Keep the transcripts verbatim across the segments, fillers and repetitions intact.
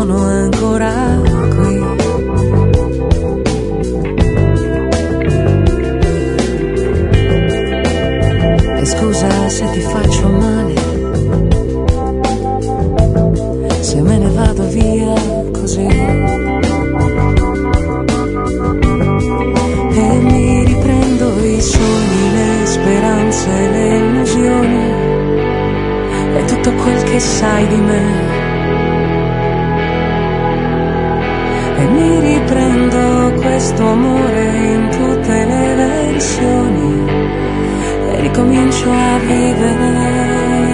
sono ancora qui. E scusa se ti faccio male, se me ne vado via così. E mi riprendo i sogni, le speranze, le illusioni e tutto quel che sai di me. E mi riprendo questo amore in tutte le versioni e ricomincio a vivere.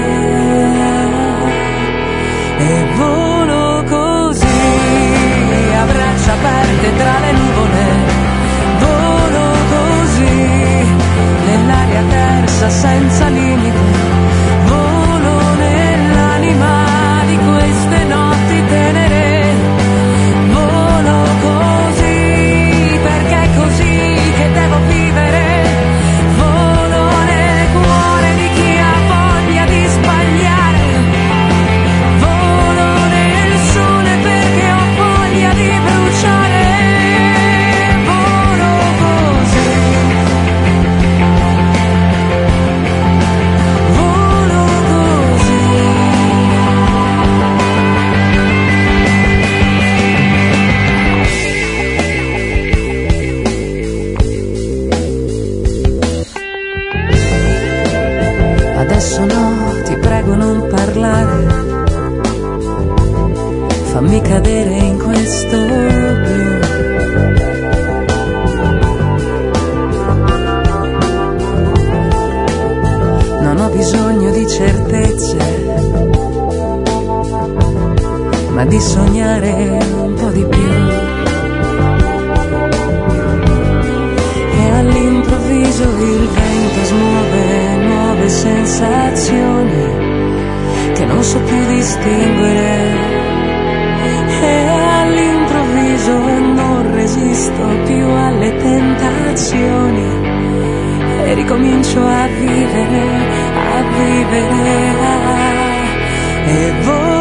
E volo così, a braccia aperte tra le nuvole. Volo così, nell'aria tersa senza limite. Volo nell'anima di queste notti tenere. Volo così, perché è così che devo vivere. Volo nel cuore di chi ha voglia di sbagliare. Volo nel sole perché ho voglia di bruciare. Volo così. Volo così. Adesso no, ti prego non parlare. Fammi cadere in questo blu. Non ho bisogno di certezze, ma di sognare un po' di più. E all'improvviso il vento smuove nuove sensazioni che non so più distinguere. E all'improvviso non resisto più alle tentazioni e ricomincio a vivere, a vivere. E voi